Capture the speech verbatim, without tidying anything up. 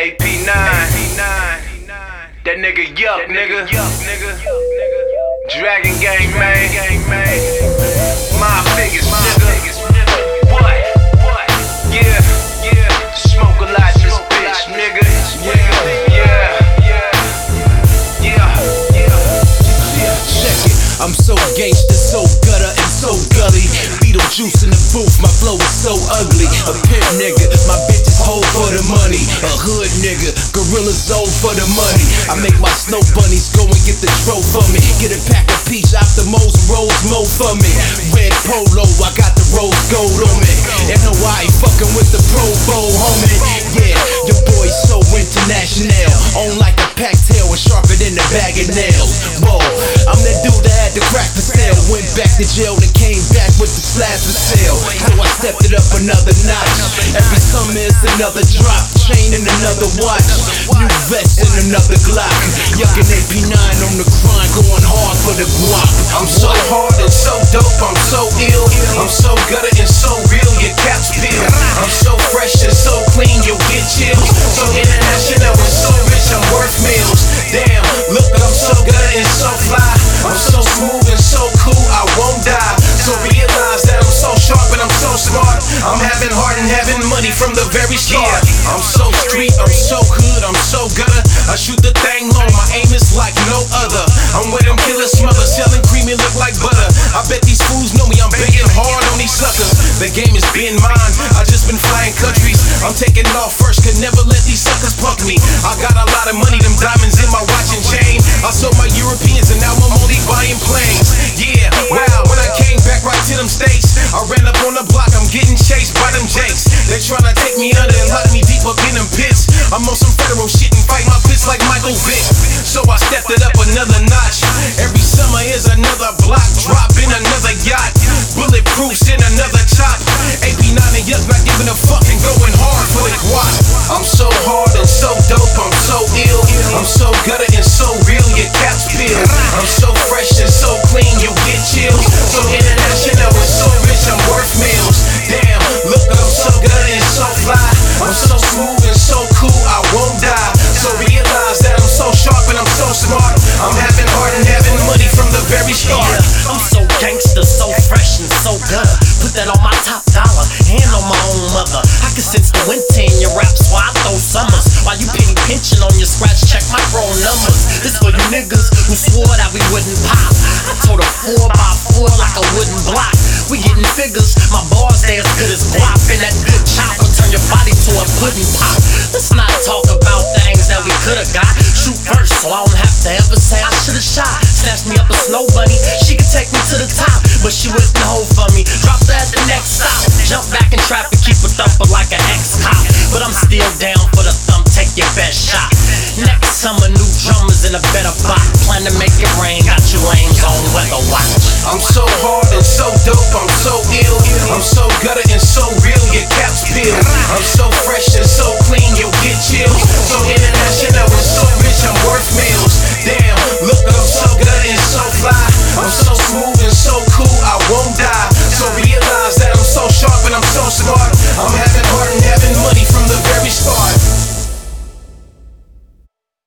A P nine, that nigga yuck, nigga. Dragon Gang, man. My biggest nigga. What? Yeah, yeah. Smoke a lot in this bitch, nigga. Yeah, yeah, yeah. Check it. I'm so gangsta, so gutter, and so gully. Beetlejuice in the booth, my flow is so ugly. A pimp nigga, my bitch is hoe for the money. A hood nigga, gorillas old for the money. I make my snow bunnies go and get the tro for me. Get a pack of peach after most rose mo for me. Red polo, I got the rose gold on me. And no, I ain't fucking with the Pro Bowl, homie. Yeah, your boy's so international. On like a pack tail and sharper than a bag of nails. Whoa, I'm that dude that had to crack the sale. Went back to jail and came back with the slabs for sale. So I stepped it up another notch. Every summer is another drop. Chain and another watch. New vest and another Glock. Yuckin' A P nine on the grind, going hard for the guap. I'm so hard and so dope, I'm so ill. I'm so gutter and so real, your caps peel. I'm so fresh and so clean, you'll get chills. So international and so rich, I'm worth meals. Damn, look, I'm so gutter and so fly. I'm so smooth and so cool, I won't die. So realize that I'm so sharp and I'm so smart. I'm having heart and having money from the very start. I'm so street, I'm so hood, I'm so gutter. I shoot the thing low, my aim is like no other. I'm with them killer smother, selling creamy look like butter. I bet these fools know me, I'm betting hard on these suckers. The game is being mine, I just been flying countries. I'm taking off first, could never let these suckers punk me. I got a lot of money, them diamonds in my watch and chain. I sold my Europeans and now I'm only buying planes. Yeah, wow, when I came back right to them states, I ran up on the block, I'm getting chased by them jakes. They tryna take me under and lock me deep up in them pits. I'm on some federal shit and fight my pits like Michael Vick. So I stepped it up another notch. Every summer is another block drop in another yacht. Bulletproofs in another chop. A P nine and Yuck not giving a fuck and going hard for the guap. I'm so hard and so dope, I'm so ill. I'm so gutter and so real, your caps peel. I'm so fresh and so clean, you'll get chills. So international and so rich, I'm worth meals. Damn, look, I'm so gutter and so fly. I'm so smooth and so cool, I won't die. So realize that I'm so sharp and I'm so smart. I'm having heart and having money from the very start. Yeah, I'm so gangster, so fresh and so gutter. Put that on my top dollar and on my own mother. I can sense the winter in your raps while I throw summers. While you penny pinching on your scratch, check my pro numbers. This for you niggas who swore that we wouldn't pop. I told a four by four like a wooden block. We getting figures, my bars they as good as guap. And that good chop will turn your body to a pudding pop. Let's not talk about things that we could've got. Shoot first so I don't have to ever say I should've shot. Snatched me up a snow bunny, she could take me to the top, but she wouldn't hold for me. Dropped her at the next stop. Jump back in traffic, keep a thumper like an ex-cop. But I'm still down for the thumb, take your best shot. Next summer, new drummers in a better box. Plan to make it rain, got you lames on weather watch. I'm so hard and so dope, I'm so ill. I'm so gutter and so real, your caps peel. I'm so fresh and so clean, you'll get chills. So international